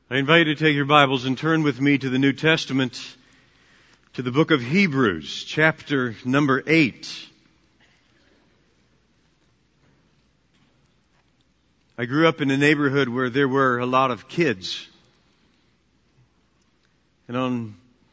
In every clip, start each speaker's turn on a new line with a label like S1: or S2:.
S1: I invite you to take your Bibles and turn with me to the New Testament, to the book of Hebrews, chapter number 8. I grew up in a neighborhood where there were a lot of kids. And on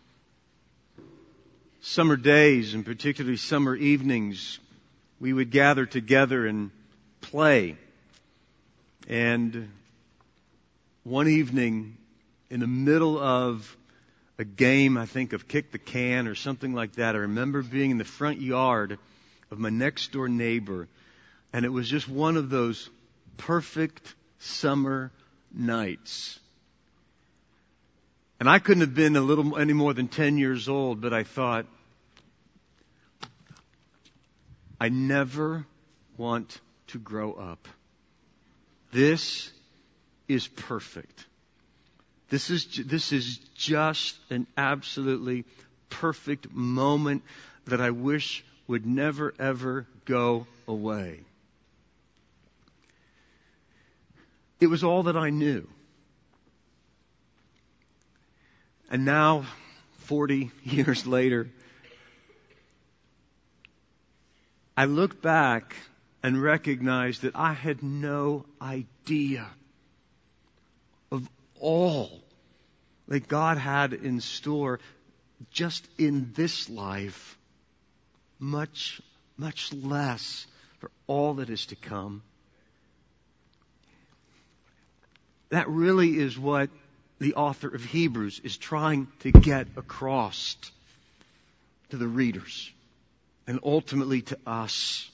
S1: summer days, and particularly summer evenings, we would gather together and play. And one evening, in the middle of a game, I think of kick the can or something like that, I remember being in the front yard of my next door neighbor, and it was just one of those perfect summer nights. And I couldn't have been any more than 10 years old, but I thought, I never want to grow up. This is perfect. This is just an absolutely perfect moment that I wish would never ever go away. It was all that I knew. And now, 40 years later, I look back and recognize that I had no idea of all that God had in store just in this life, much, much less for all that is to come. That really is what the author of Hebrews is trying to get across to the readers and ultimately to us.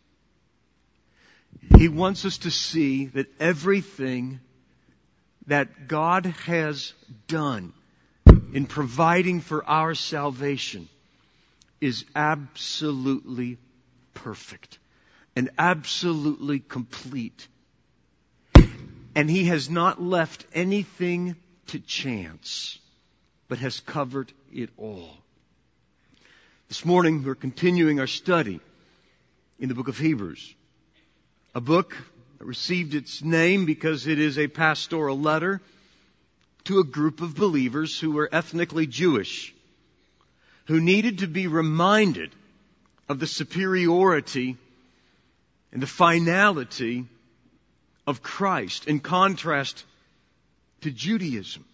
S1: He wants us to see that everything that God has done in providing for our salvation is absolutely perfect and absolutely complete. And He has not left anything to chance, but has covered it all. This morning we're continuing our study in the book of Hebrews, a book that received its name because it is a pastoral letter to a group of believers who were ethnically Jewish, who needed to be reminded of the superiority and the finality of Christ in contrast to Judaism.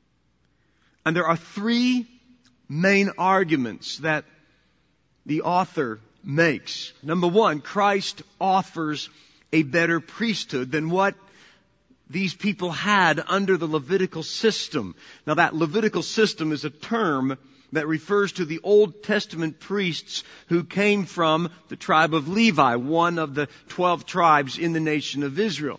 S1: And there are three main arguments that the author makes. Number one, Christ offers a better priesthood than what these people had under the Levitical system. Now, that Levitical system is a term that refers to the Old Testament priests who came from the tribe of Levi, one of the 12 tribes in the nation of Israel.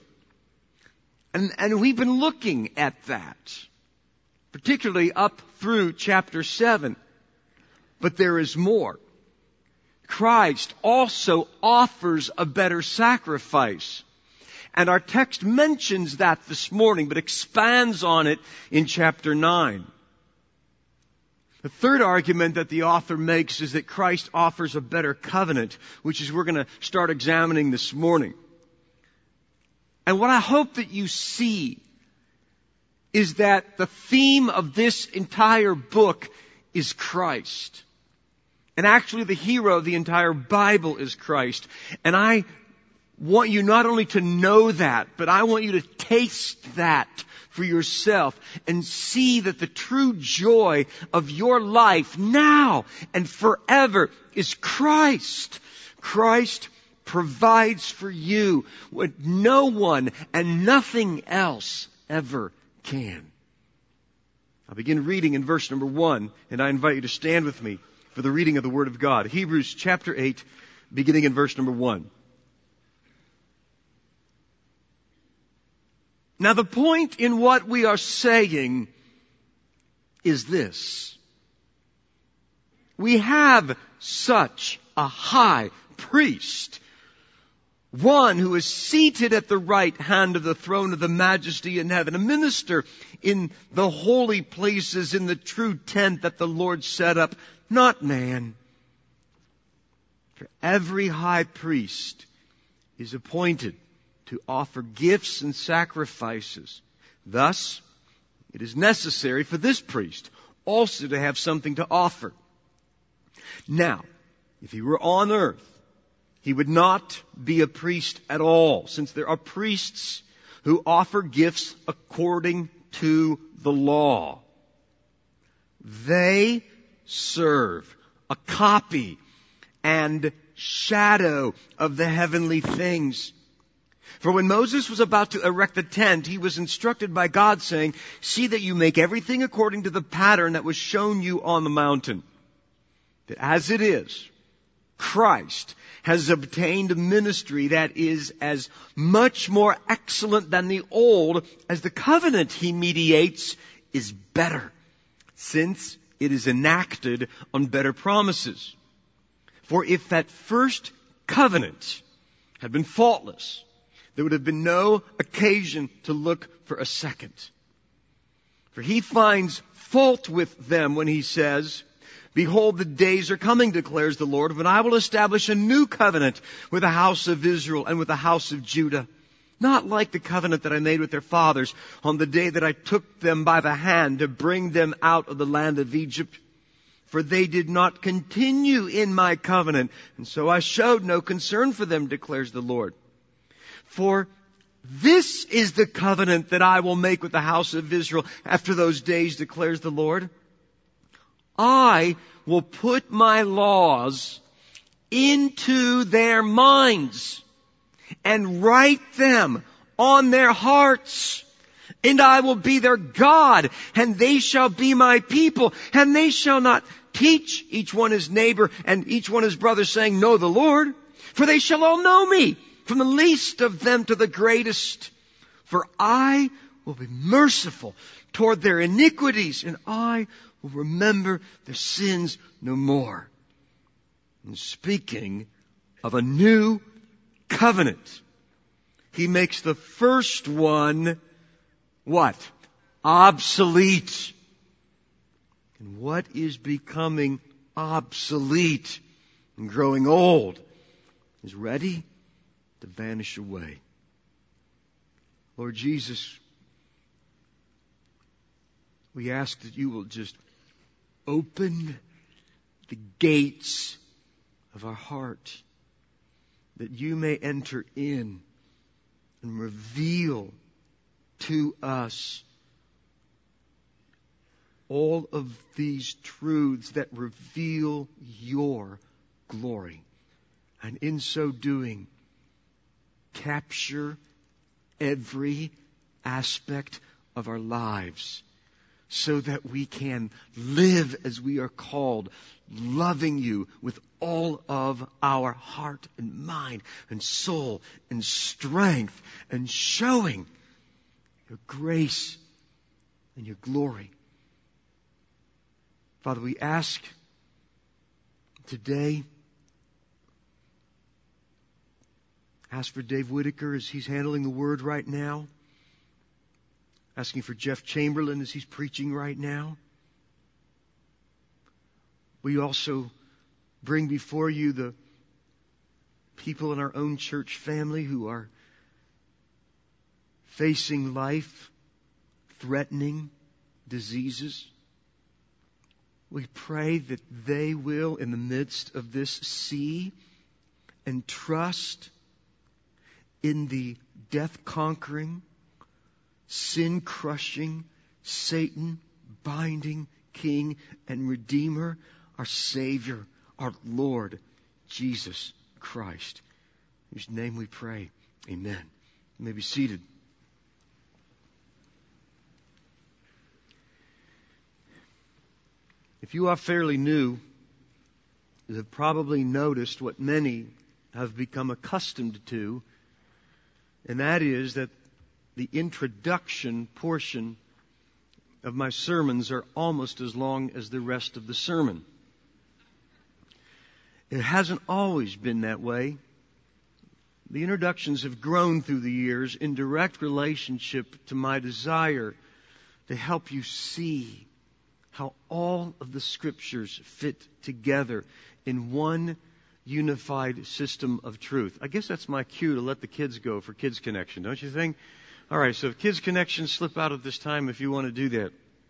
S1: And we've been looking at that, particularly up through chapter 7. But there is more. Christ also offers a better sacrifice. And our text mentions that this morning, but expands on it in chapter 9. The third argument that the author makes is that Christ offers a better covenant, which is we're going to start examining this morning. And what I hope that you see is that the theme of this entire book is Christ. And actually the hero of the entire Bible is Christ. And I want you not only to know that, but I want you to taste that for yourself and see that the true joy of your life now and forever is Christ. Christ provides for you what no one and nothing else ever can. I'll begin reading in verse number 1, and I invite you to stand with me for the reading of the Word of God. Hebrews chapter 8, beginning in verse number 1. Now the point in what we are saying is this. We have such a high priest, one who is seated at the right hand of the throne of the majesty in heaven, a minister in the holy places in the true tent that the Lord set up, not man. For every high priest is appointed to offer gifts and sacrifices. Thus, it is necessary for this priest also to have something to offer. Now, if he were on earth, he would not be a priest at all, since there are priests who offer gifts according to the law. They serve a copy and shadow of the heavenly things. For when Moses was about to erect the tent, he was instructed by God, saying, "See that you make everything according to the pattern that was shown you on the mountain." That as it is, Christ has obtained a ministry that is as much more excellent than the old as the covenant he mediates is better, since it is enacted on better promises. For if that first covenant had been faultless, there would have been no occasion to look for a second. For he finds fault with them when he says, "Behold, the days are coming, declares the Lord, when I will establish a new covenant with the house of Israel and with the house of Judah. Not like the covenant that I made with their fathers on the day that I took them by the hand to bring them out of the land of Egypt. For they did not continue in my covenant, and so I showed no concern for them, declares the Lord. For this is the covenant that I will make with the house of Israel after those days, declares the Lord. I will put my laws into their minds and write them on their hearts. And I will be their God, and they shall be my people. And they shall not teach each one his neighbor and each one his brother, saying, Know the Lord. For they shall all know me, from the least of them to the greatest. For I will be merciful toward their iniquities, and I will remember their sins no more. And speaking of a new covenant, he makes the first one what? Obsolete. And what is becoming obsolete and growing old is ready to vanish away. Lord Jesus, we ask that you will just open the gates of our heart, that you may enter in and reveal to us all of these truths that reveal your glory. And in so doing, capture every aspect of our lives so that we can live as we are called, loving you with all of our heart and mind and soul and strength, and showing your grace and your glory. Father, we ask today, ask for Dave Whitaker as he's handling the word right now. Asking for Jeff Chamberlain as he's preaching right now. We also bring before you the people in our own church family who are facing life-threatening diseases. We pray that they will, in the midst of this, see and trust in the death-conquering, sin-crushing, Satan-binding King and Redeemer, our Savior, our Lord, Jesus Christ. In whose name we pray. Amen. You may be seated. If you are fairly new, you have probably noticed what many have become accustomed to, and that is that the introduction portion of my sermons are almost as long as the rest of the sermon. It hasn't always been that way. The introductions have grown through the years in direct relationship to my desire to help you see how all of the Scriptures fit together in one unified system of truth. I guess that's my cue to let the kids go for Kids Connection, don't you think? All right, so if kids' connections slip out at this time, if you want to do that.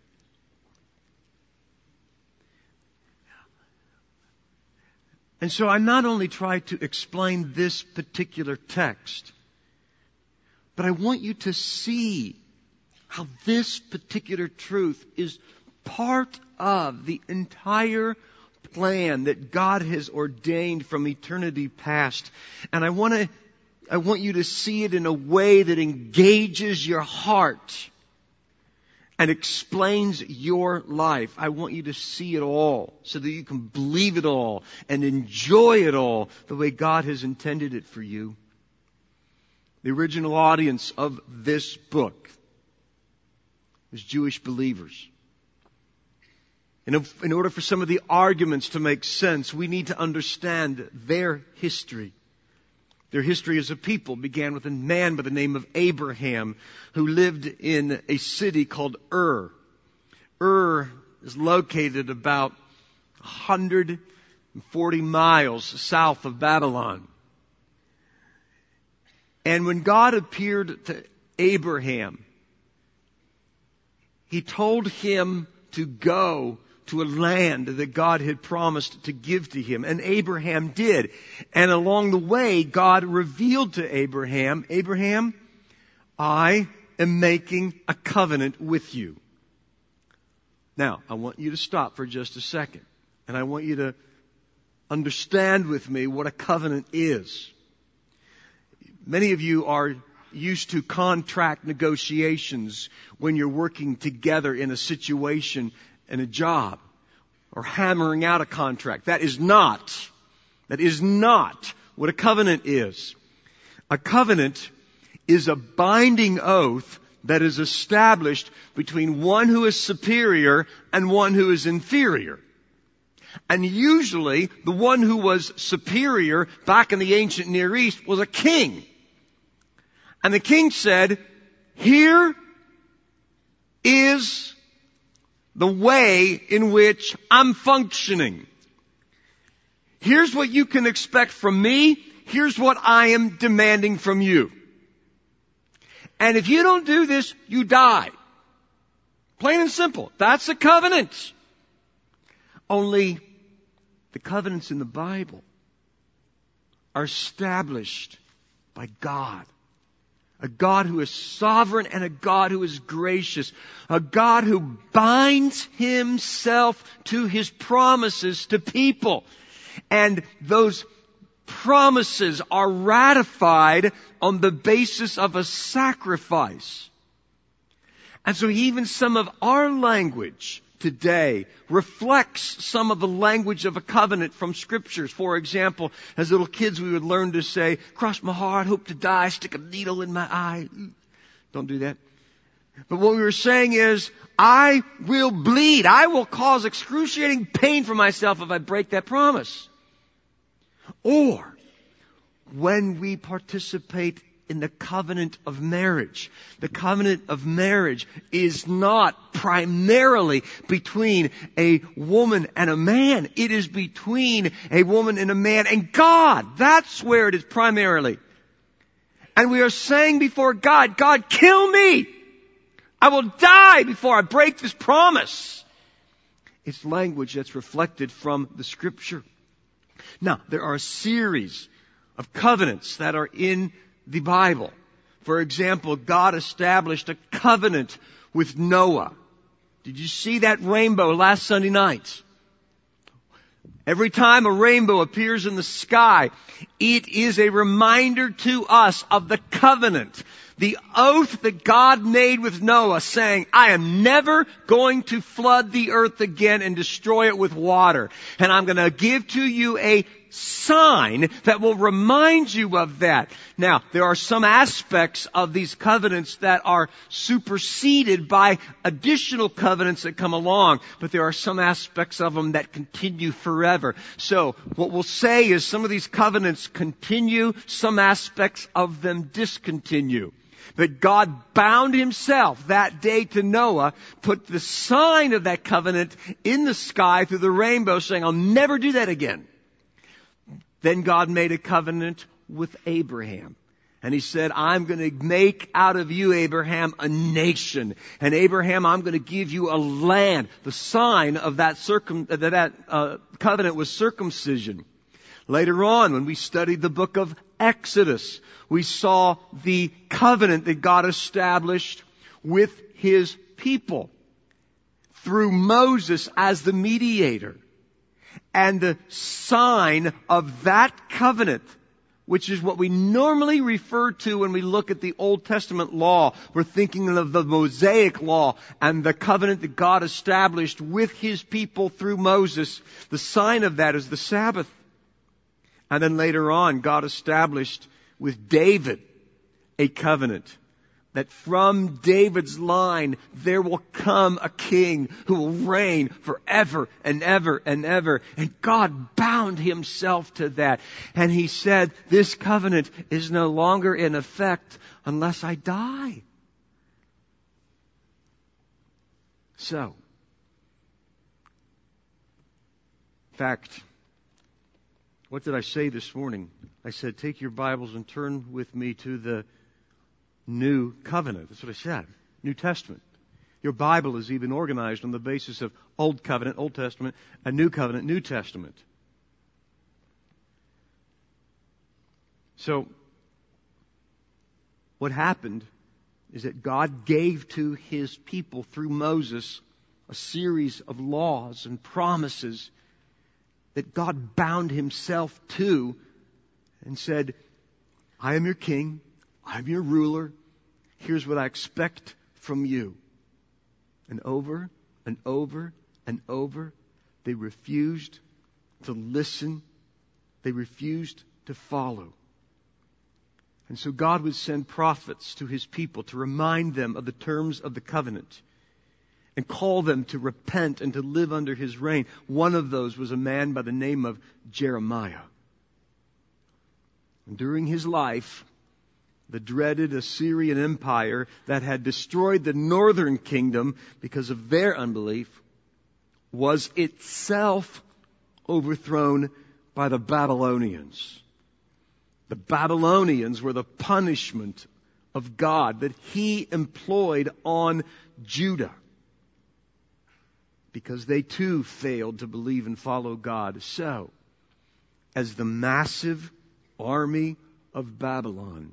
S1: And so I not only try to explain this particular text, but I want you to see how this particular truth is part of the entire plan that God has ordained from eternity past. And I want you to see it in a way that engages your heart and explains your life. I want you to see it all so that you can believe it all and enjoy it all the way God has intended it for you. The original audience of this book was Jewish believers. In order for some of the arguments to make sense, we need to understand their history. Their history as a people began with a man by the name of Abraham who lived in a city called Ur. Ur is located about 140 miles south of Babylon. And when God appeared to Abraham, He told him to go to a land that God had promised to give to him. And Abraham did. And along the way, God revealed to Abraham, Abraham, I am making a covenant with you. Now, I want you to stop for just a second. And I want you to understand with me what a covenant is. Many of you are used to contract negotiations when you're working together in a situation and a job, or hammering out a contract. That is not what a covenant is. A covenant is a binding oath that is established between one who is superior and one who is inferior. And usually, the one who was superior back in the ancient Near East was a king. And the king said, here is the way in which I'm functioning. Here's what you can expect from me. Here's what I am demanding from you. And if you don't do this, you die. Plain and simple. That's a covenant. Only the covenants in the Bible are established by God. A God who is sovereign and a God who is gracious. A God who binds Himself to His promises to people. And those promises are ratified on the basis of a sacrifice. And so even some of our language today reflects some of the language of a covenant from scriptures. For example, as little kids we would learn to say, cross my heart, hope to die, stick a needle in my eye. Don't do that. But what we were saying is, I will bleed. I will cause excruciating pain for myself if I break that promise. Or, when we participate in the covenant of marriage. The covenant of marriage is not primarily between a woman and a man. It is between a woman and a man and God. That's where it is primarily. And we are saying before God, God, kill me. I will die before I break this promise. It's language that's reflected from the Scripture. Now, there are a series of covenants that are in the Bible. For example, God established a covenant with Noah. Did you see that rainbow last Sunday night? Every time a rainbow appears in the sky, it is a reminder to us of the covenant, the oath that God made with Noah, saying, I am never going to flood the earth again and destroy it with water. And I'm going to give to you a sign that will remind you of that. Now, there are some aspects of these covenants that are superseded by additional covenants that come along, but there are some aspects of them that continue forever. So, what we'll say is some of these covenants continue, some aspects of them discontinue. But God bound Himself that day to Noah, put the sign of that covenant in the sky through the rainbow, saying, I'll never do that again. Then God made a covenant with Abraham. And he said, I'm going to make out of you, Abraham, a nation. And Abraham, I'm going to give you a land. The sign of that covenant was circumcision. Later on, when we studied the book of Exodus, we saw the covenant that God established with His people through Moses as the mediator. And the sign of that covenant, which is what we normally refer to when we look at the Old Testament law. We're thinking of the Mosaic law and the covenant that God established with His people through Moses. The sign of that is the Sabbath. And then later on, God established with David a covenant that from David's line there will come a king who will reign forever and ever and ever. And God bound Himself to that. And He said, this covenant is no longer in effect unless I die. So, in fact, what did I say this morning? I said, take your Bibles and turn with me to the New Covenant. That's what I said. New Testament. Your Bible is even organized on the basis of Old Covenant, Old Testament, and New Covenant, New Testament. So, what happened is that God gave to His people through Moses a series of laws and promises that God bound Himself to and said, I am your king. I'm your ruler. Here's what I expect from you. And over and over and over, they refused to listen. They refused to follow. And so God would send prophets to His people to remind them of the terms of the covenant and call them to repent and to live under His reign. One of those was a man by the name of Jeremiah. And during his life, the dreaded Assyrian Empire that had destroyed the northern kingdom because of their unbelief was itself overthrown by the Babylonians. The Babylonians were the punishment of God that He employed on Judah because they too failed to believe and follow God. So, as the massive army of Babylon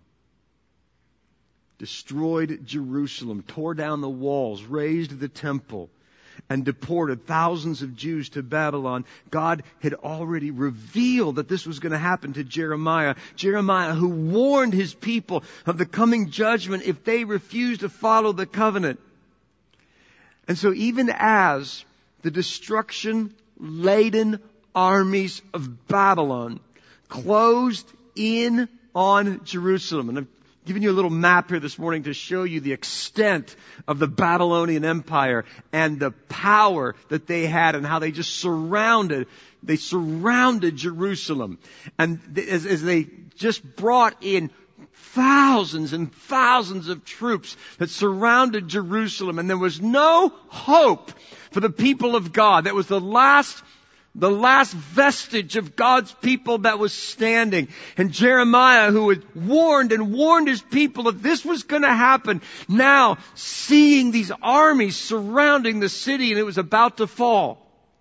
S1: destroyed Jerusalem, tore down the walls, razed the temple, and deported thousands of Jews to Babylon, God had already revealed that this was going to happen to Jeremiah. Jeremiah, who warned his people of the coming judgment if they refused to follow the covenant. And so even as the destruction-laden armies of Babylon closed in on Jerusalem, and I've given you a little map here this morning to show you the extent of the Babylonian Empire and the power that they had and how they just surrounded Jerusalem. And as they just brought in thousands and thousands of troops that surrounded Jerusalem, and there was no hope for the people of God. That was the last vestige of God's people that was standing. And Jeremiah, who had warned his people that this was going to happen, now seeing these armies surrounding the city and it was about to fall.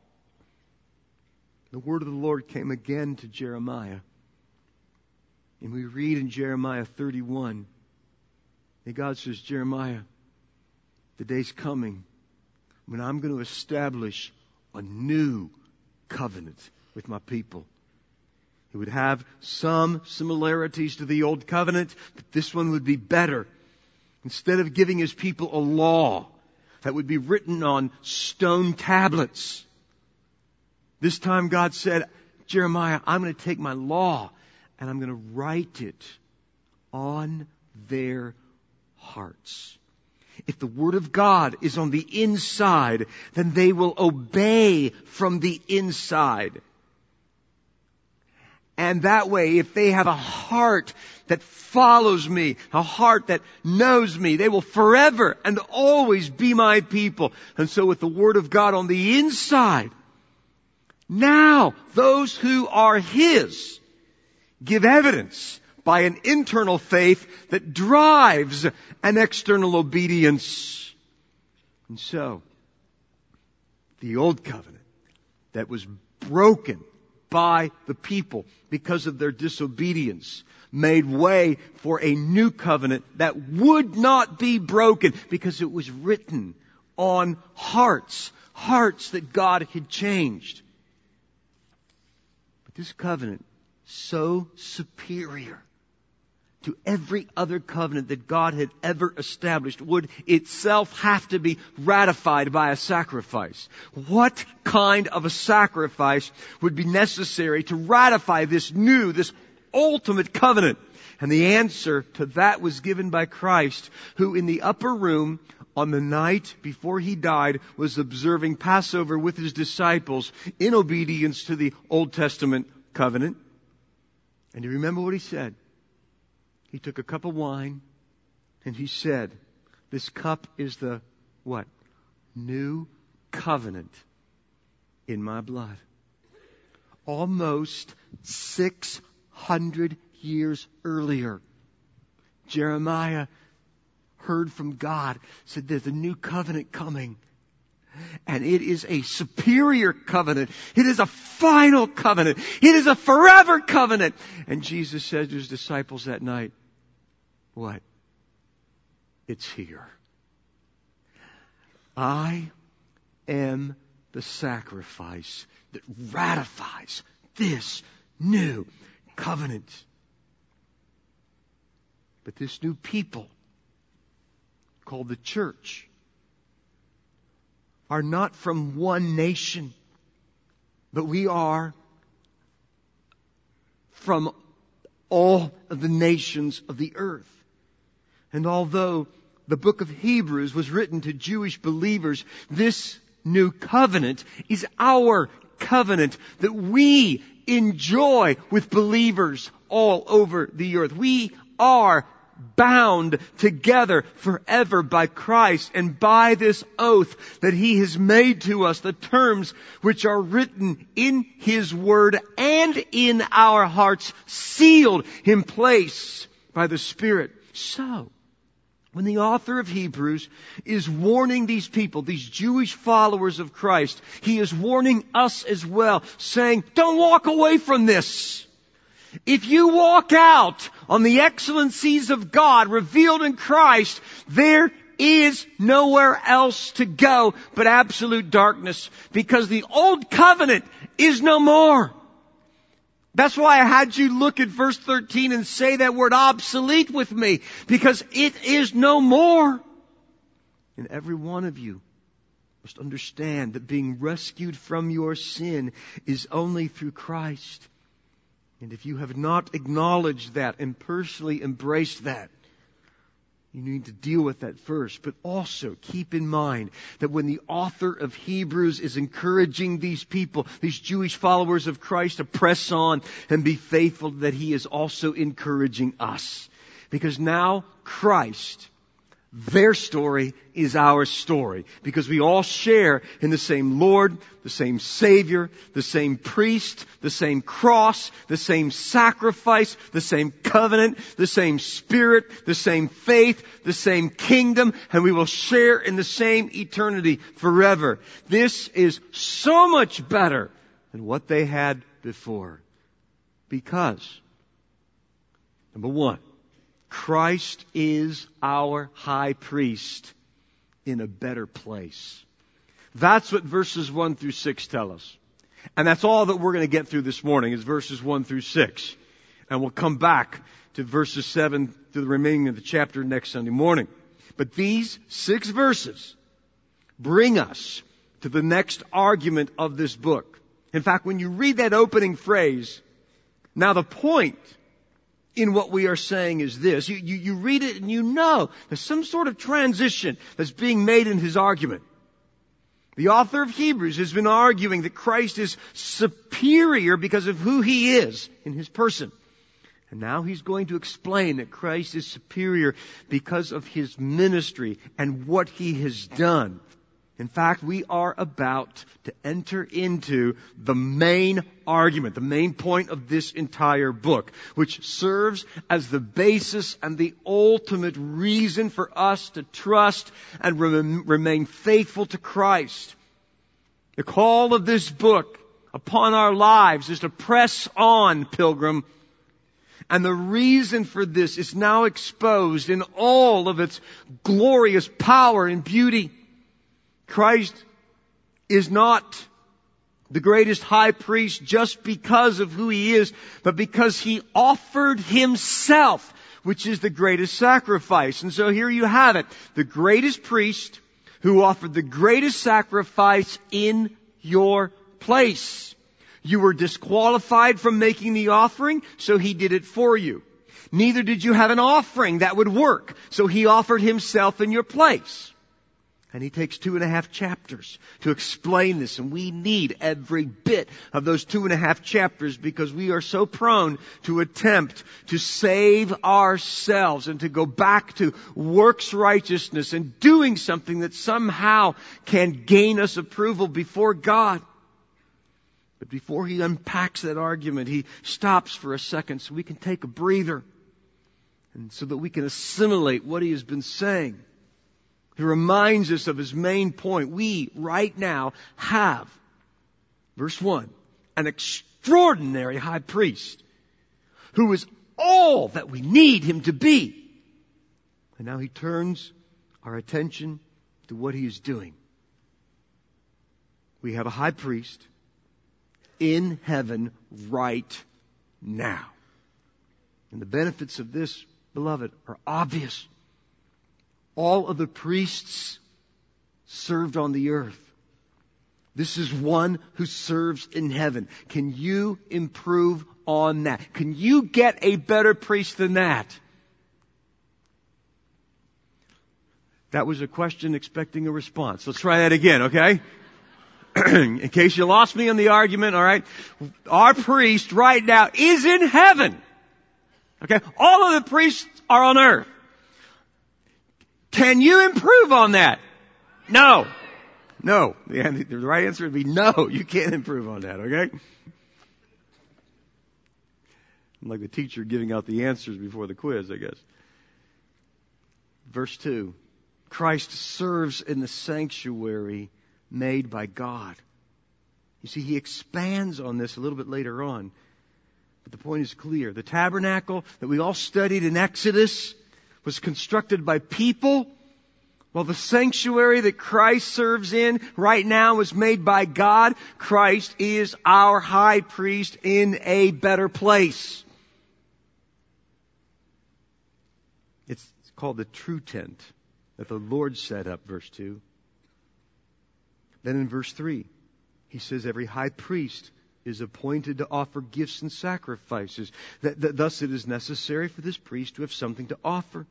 S1: The word of the Lord came again to Jeremiah. And we read in Jeremiah 31, that God says, Jeremiah, the day's coming when I'm going to establish a new covenant with my people. It would have some similarities to the old covenant, but this one would be better. Instead of giving His people a law that would be written on stone tablets, this time God said, Jeremiah, I'm going to take my law and I'm going to write it on their hearts. If the Word of God is on the inside, then they will obey from the inside. And that way, if they have a heart that follows me, a heart that knows me, they will forever and always be my people. And so with the Word of God on the inside, now those who are His give evidence by an internal faith that drives an external obedience. And so, the old covenant that was broken by the people because of their disobedience made way for a new covenant that would not be broken because it was written on hearts that God had changed. But this covenant, so superior to every other covenant that God had ever established, would itself have to be ratified by a sacrifice. What kind of a sacrifice would be necessary to ratify this ultimate covenant? And the answer to that was given by Christ, who in the upper room on the night before He died was observing Passover with His disciples in obedience to the Old Testament covenant. And you remember what He said? He took a cup of wine and He said, this cup is the what? New covenant in my blood. Almost 600 years earlier, Jeremiah heard from God, said there's a new covenant coming. And it is a superior covenant. It is a final covenant. It is a forever covenant. And Jesus said to His disciples that night, what? It's here. I am the sacrifice that ratifies this new covenant. But this new people, called the church, are not from one nation, but we are from all of the nations of the earth. And although the book of Hebrews was written to Jewish believers, this new covenant is our covenant that we enjoy with believers all over the earth. We are bound together forever by Christ and by this oath that He has made to us, the terms which are written in His Word and in our hearts, sealed in place by the Spirit. So, when the author of Hebrews is warning these people, these Jewish followers of Christ, he is warning us as well, saying, don't walk away from this. If you walk out on the excellencies of God revealed in Christ, there is nowhere else to go but absolute darkness, because the old covenant is no more. That's why I had you look at verse 13 and say that word obsolete with me, because it is no more. And every one of you must understand that being rescued from your sin is only through Christ. And if you have not acknowledged that and personally embraced that, you need to deal with that first. But also keep in mind that when the author of Hebrews is encouraging these people, these Jewish followers of Christ, to press on and be faithful, that he is also encouraging us. Because now Christ, their story is our story, because we all share in the same Lord, the same Savior, the same priest, the same cross, the same sacrifice, the same covenant, the same Spirit, the same faith, the same kingdom, and we will share in the same eternity forever. This is so much better than what they had before, because, number one, Christ is our high priest in a better place. That's what verses 1 through 6 tell us. And that's all that we're going to get through this morning, is verses 1 through 6. And we'll come back to verses 7 to the remaining of the chapter next Sunday morning. But these 6 verses bring us to the next argument of this book. In fact, when you read that opening phrase, now the point in what we are saying is this. You read it and you know there's some sort of transition that's being made in his argument. The author of Hebrews has been arguing that Christ is superior because of who He is in His person. And now he's going to explain that Christ is superior because of His ministry and what He has done. In fact, we are about to enter into the main argument, the main point of this entire book, which serves as the basis and the ultimate reason for us to trust and remain faithful to Christ. The call of this book upon our lives is to press on, pilgrim. And the reason for this is now exposed in all of its glorious power and beauty. Christ is not the greatest high priest just because of who He is, but because He offered Himself, which is the greatest sacrifice. And so here you have it. The greatest priest who offered the greatest sacrifice in your place. You were disqualified from making the offering, so He did it for you. Neither did you have an offering that would work, so He offered Himself in your place. And He takes 2.5 chapters to explain this. And we need every bit of those 2.5 chapters because we are so prone to attempt to save ourselves and to go back to works righteousness and doing something that somehow can gain us approval before God. But before He unpacks that argument, He stops for a second so we can take a breather and so that we can assimilate what He has been saying. He reminds us of His main point. We, right now, have, verse 1, an extraordinary high priest who is all that we need Him to be. And now He turns our attention to what He is doing. We have a high priest in heaven right now. And the benefits of this, beloved, are obvious. All of the priests served on the earth. This is one who serves in heaven. Can you improve on that? Can you get a better priest than that? That was a question expecting a response. Let's try that again, okay? In case you lost me in the argument, all right? Our priest right now is in heaven. Okay? All of the priests are on earth. Can you improve on that? No. No. The right answer would be no. You can't improve on that, okay? I'm like the teacher giving out the answers before the quiz, I guess. Verse 2. Christ serves in the sanctuary made by God. You see, He expands on this a little bit later on. But the point is clear. The tabernacle that we all studied in Exodus was constructed by people, while the sanctuary that Christ serves in right now was made by God. Christ is our high priest in a better place. It's called the true tent that the Lord set up, verse 2. Then in verse 3, He says every high priest is appointed to offer gifts and sacrifices. Thus it is necessary for this priest to have something to offer.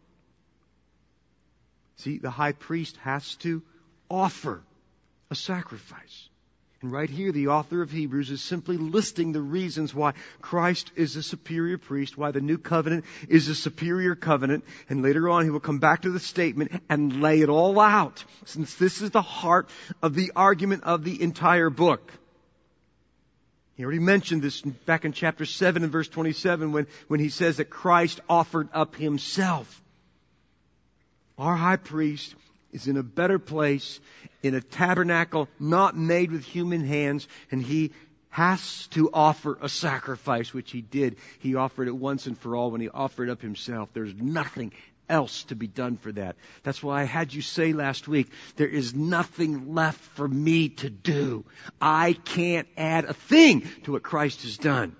S1: See, the high priest has to offer a sacrifice. And right here, the author of Hebrews is simply listing the reasons why Christ is a superior priest, why the new covenant is a superior covenant. And later on, he will come back to the statement and lay it all out, since this is the heart of the argument of the entire book. He already mentioned this back in chapter 7 and verse 27 when he says that Christ offered up Himself. Our high priest is in a better place, in a tabernacle not made with human hands, and He has to offer a sacrifice, which He did. He offered it once and for all when He offered up Himself. There's nothing else to be done for that. That's why I had you say last week, there is nothing left for me to do. I can't add a thing to what Christ has done.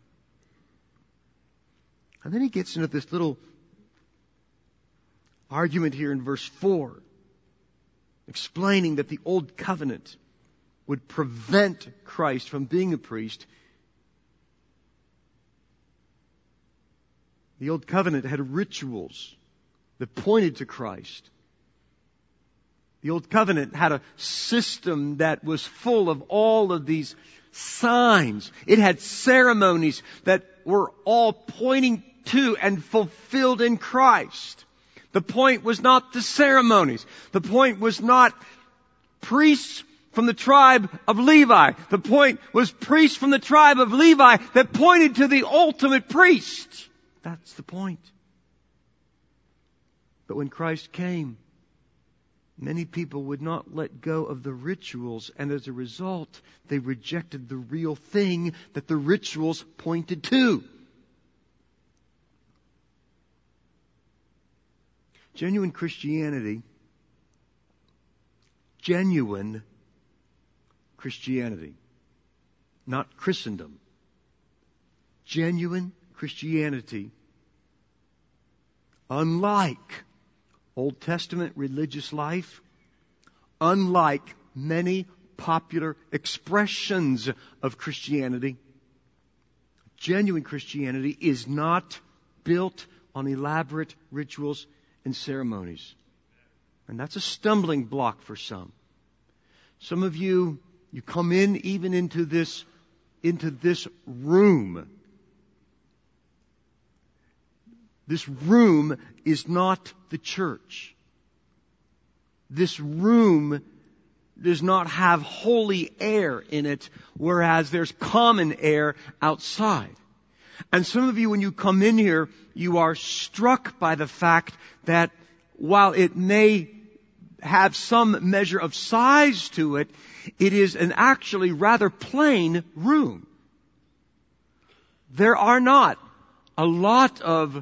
S1: And then he gets into this little argument here in verse 4, explaining that the old covenant would prevent Christ from being a priest. The old covenant had rituals that pointed to Christ. The old covenant had a system that was full of all of these signs. It had ceremonies that were all pointing to and fulfilled in Christ. The point was not the ceremonies. The point was not priests from the tribe of Levi. The point was priests from the tribe of Levi that pointed to the ultimate priest. That's the point. But when Christ came, many people would not let go of the rituals, and as a result, they rejected the real thing that the rituals pointed to. Genuine Christianity, not Christendom. Genuine Christianity, unlike Old Testament religious life, unlike many popular expressions of Christianity, genuine Christianity is not built on elaborate rituals and ceremonies. And that's a stumbling block for some. Some of you come in even into this room. This room is not the church. This room does not have holy air in it, whereas there's common air outside. And some of you, when you come in here, you are struck by the fact that while it may have some measure of size to it, it is an actually rather plain room. There are not a lot of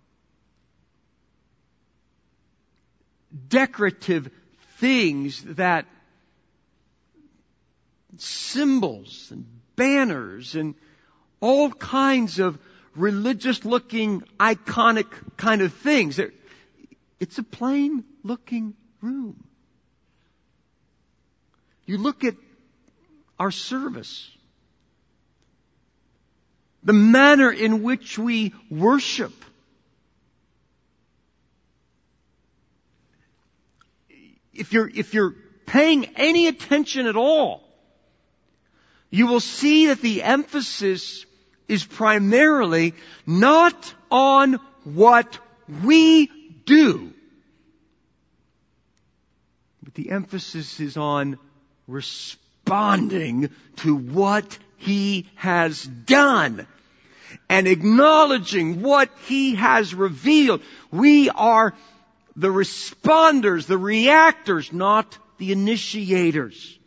S1: decorative things, that symbols and banners and all kinds of religious looking, iconic kind of things. It's a plain looking room. You look at our service, the manner in which we worship. If you're paying any attention at all, you will see that the emphasis is primarily not on what we do, but the emphasis is on responding to what He has done and acknowledging what He has revealed. We are the responders, the reactors, not the initiators.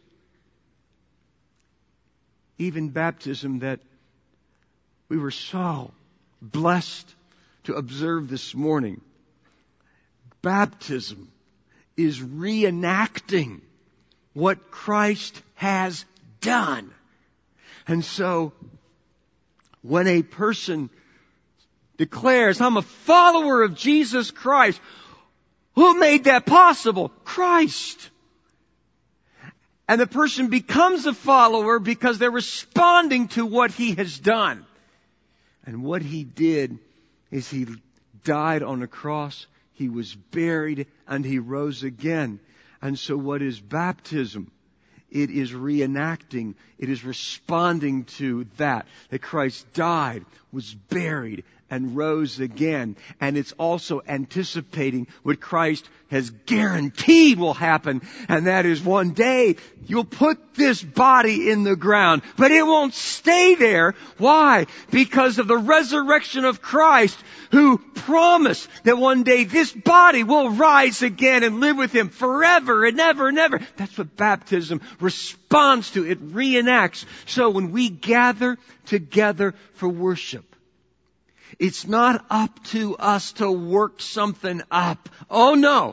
S1: Even baptism that we were so blessed to observe this morning. Baptism is reenacting what Christ has done. And so, when a person declares, I'm a follower of Jesus Christ, who made that possible? Christ. And the person becomes a follower because they're responding to what He has done. And what He did is He died on a cross, He was buried, and He rose again. And so what is baptism? It is reenacting, it is responding to that Christ died, was buried, and rose again. And it's also anticipating what Christ has guaranteed will happen. And that is one day you'll put this body in the ground. But it won't stay there. Why? Because of the resurrection of Christ, who promised that one day this body will rise again and live with Him forever and ever and ever. That's what baptism responds to. It reenacts. So when we gather together for worship, it's not up to us to work something up. Oh no.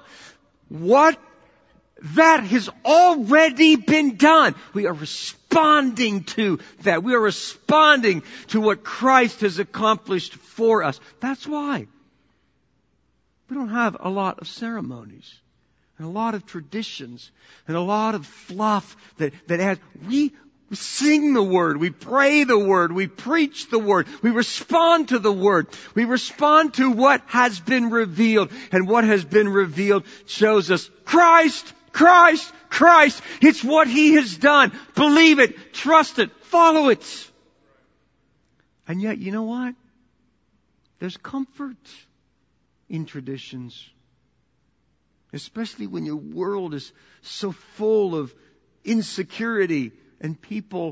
S1: That has already been done. We are responding to that. We are responding to what Christ has accomplished for us. That's why we don't have a lot of ceremonies and a lot of traditions and a lot of fluff that adds. We sing the Word, we pray the Word, we preach the Word, we respond to the Word, we respond to what has been revealed, and what has been revealed shows us Christ, Christ, Christ. It's what He has done. Believe it, trust it, follow it. And yet, you know what? There's comfort in traditions. Especially when your world is so full of insecurity and people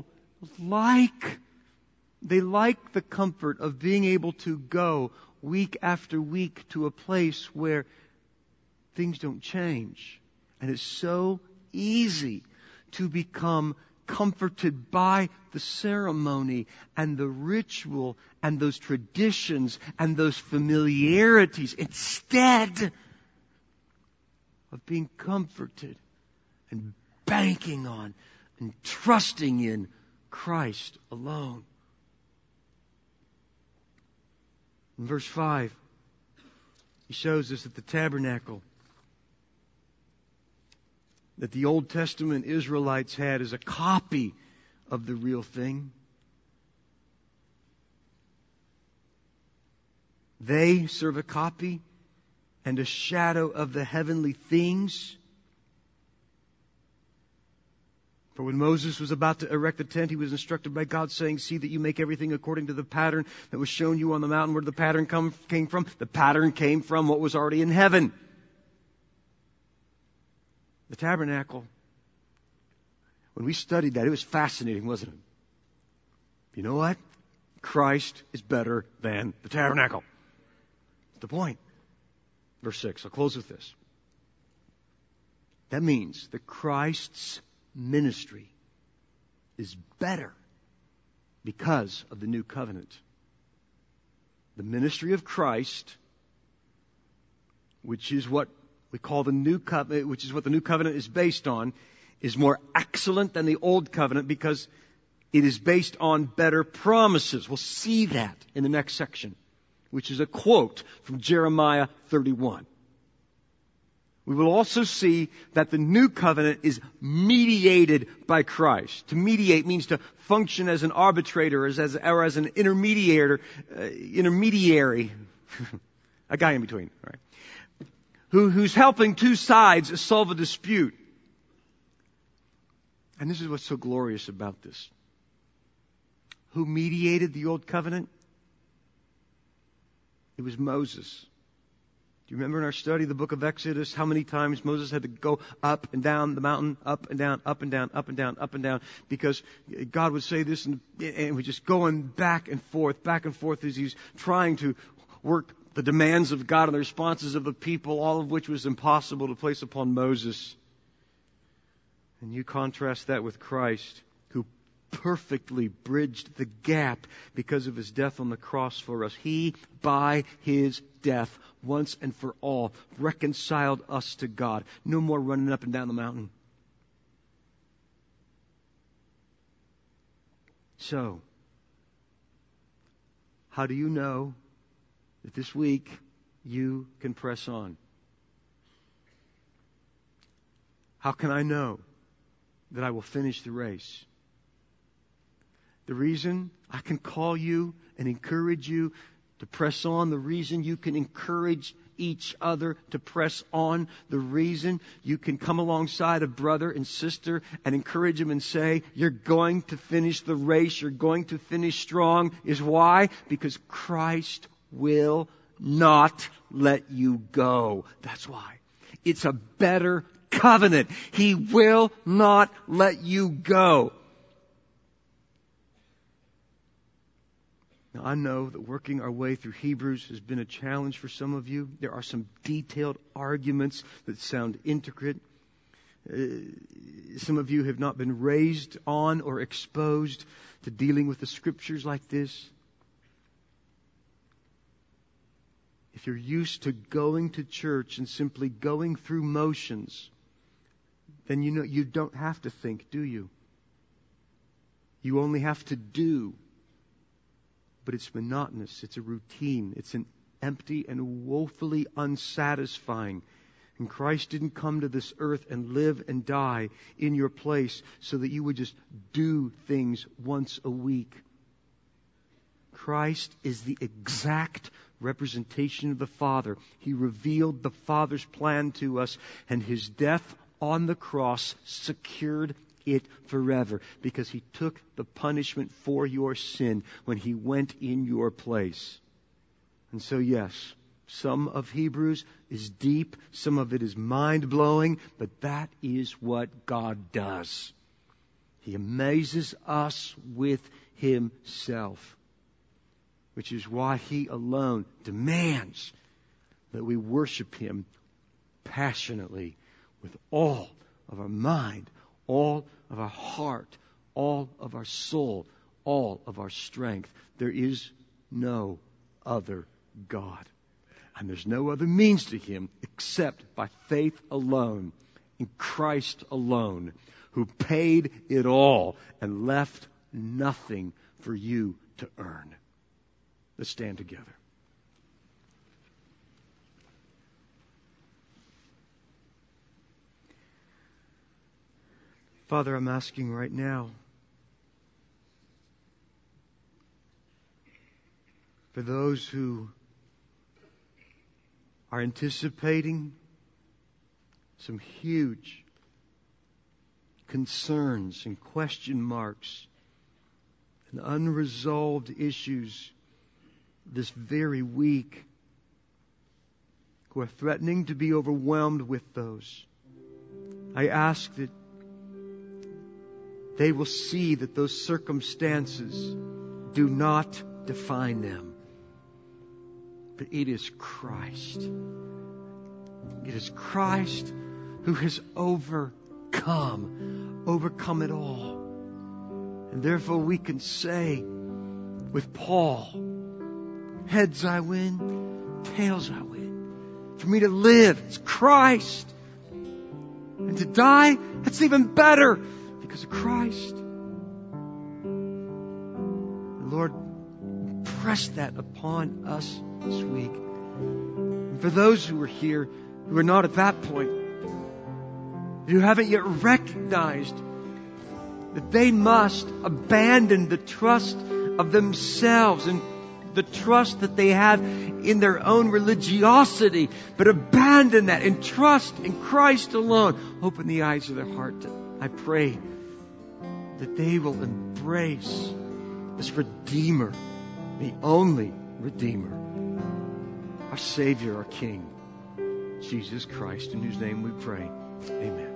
S1: they like the comfort of being able to go week after week to a place where things don't change. And it's so easy to become comforted by the ceremony and the ritual and those traditions and those familiarities instead of being comforted and banking on and trusting in Christ alone. In verse 5, he shows us that the tabernacle that the Old Testament Israelites had is a copy of the real thing. They serve a copy and a shadow of the heavenly things. For when Moses was about to erect the tent, he was instructed by God, saying, "See that you make everything according to the pattern that was shown you on the mountain." Where did the pattern came from? The pattern came from what was already in heaven. The tabernacle. When we studied that, it was fascinating, wasn't it? You know what? Christ is better than the tabernacle. That's the point. Verse 6. I'll close with this. That means that Christ's ministry is better because of the new covenant. The ministry of Christ, which is what we call the new covenant, which is what the new covenant is based on, is more excellent than the old covenant because it is based on better promises. We'll see that in the next section, which is a quote from Jeremiah 31. We will also see that the new covenant is mediated by Christ. To mediate means to function as an arbitrator, or as an intermediary, a guy in between, all right? Who's helping two sides solve a dispute. And this is what's so glorious about this. Who mediated the old covenant? It was Moses. Do you remember in our study of the book of Exodus how many times Moses had to go up and down the mountain, up and down, up and down, up and down, up and down, because God would say this and we're just going back and forth as he's trying to work the demands of God and the responses of the people, all of which was impossible to place upon Moses. And you contrast that with Christ, who perfectly bridged the gap because of his death on the cross for us. He, by his death, once and for all, reconciled us to God. No more running up and down the mountain. So, how do you know that this week you can press on? How can I know that I will finish the race? The reason I can call you and encourage you to press on, the reason you can encourage each other to press on, the reason you can come alongside a brother and sister and encourage them and say, you're going to finish the race, you're going to finish strong, is why? Because Christ will not let you go. That's why. It's a better covenant. He will not let you go. Now, I know that working our way through Hebrews has been a challenge for some of you. There are some detailed arguments that sound intricate. Some of you have not been raised on or exposed to dealing with the Scriptures like this. If you're used to going to church and simply going through motions, then you know you don't have to think, do you? You only have to do. But it's monotonous. It's a routine. It's an empty and woefully unsatisfying. And Christ didn't come to this earth and live and die in your place so that you would just do things once a week. Christ is the exact representation of the Father. He revealed the Father's plan to us, and His death on the cross secured it forever, because He took the punishment for your sin when He went in your place. And so, yes, Some of Hebrews is deep, some of it is mind-blowing, but that is what God does. He amazes us with Himself, which is why He alone demands that we worship Him passionately with all of our mind, all of our heart, all of our soul, all of our strength. There is no other God. And there's no other means to Him except by faith alone, in Christ alone, who paid it all and left nothing for you to earn. Let's stand together. Father, I'm asking right now for those who are anticipating some huge concerns and question marks and unresolved issues this very week, who are threatening to be overwhelmed with those. I ask that they will see that those circumstances do not define them. But it is Christ. It is Christ who has overcome it all. And therefore we can say with Paul, heads I win, tails I win. For me to live, it's Christ. And to die, that's even better because of Christ. Lord, press that upon us this week. And for those who are here who are not at that point, who haven't yet recognized that they must abandon the trust of themselves and the trust that they have in their own religiosity, but abandon that and trust in Christ alone. Open the eyes of their heart. I pray that they will embrace this Redeemer, the only Redeemer, our Savior, our King, Jesus Christ, in whose name we pray. Amen.